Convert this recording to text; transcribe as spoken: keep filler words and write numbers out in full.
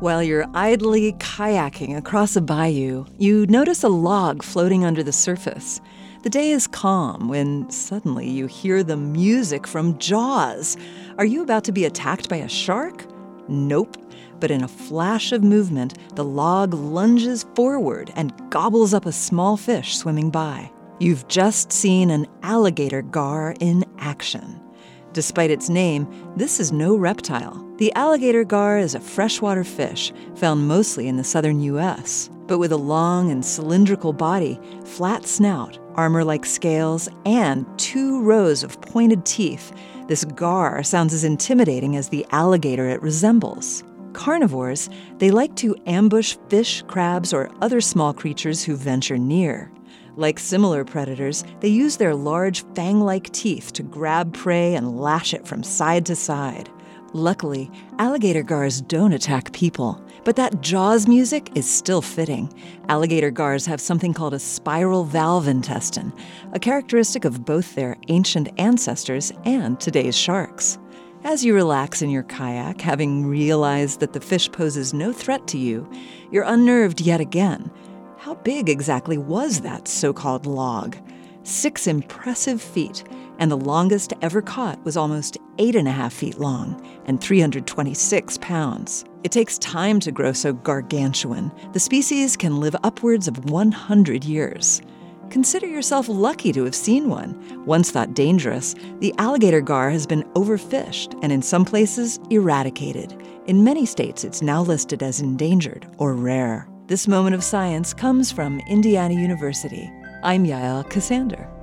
While you're idly kayaking across a bayou, you notice a log floating under the surface. The day is calm when suddenly you hear the music from Jaws. Are you about to be attacked by a shark? Nope. But in a flash of movement, the log lunges forward and gobbles up a small fish swimming by. You've just seen an alligator gar in action. Despite its name, this is no reptile. The alligator gar is a freshwater fish found mostly in the southern U S, but with a long and cylindrical body, flat snout, armor-like scales, and two rows of pointed teeth, this gar sounds as intimidating as the alligator it resembles. Carnivores, they like to ambush fish, crabs, or other small creatures who venture near. Like similar predators, they use their large fang-like teeth to grab prey and lash it from side to side. Luckily, alligator gars don't attack people, but that Jaws music is still fitting. Alligator gars have something called a spiral valve intestine, a characteristic of both their ancient ancestors and today's sharks. As you relax in your kayak, having realized that the fish poses no threat to you, you're unnerved yet again. How big exactly was that so-called log? Six impressive feet, and the longest ever caught was almost eight and a half feet long and three hundred twenty-six pounds. It takes time to grow so gargantuan. The species can live upwards of one hundred years. Consider yourself lucky to have seen one. Once thought dangerous, the alligator gar has been overfished and in some places eradicated. In many states, it's now listed as endangered or rare. This moment of science comes from Indiana University. I'm Yael Ksander.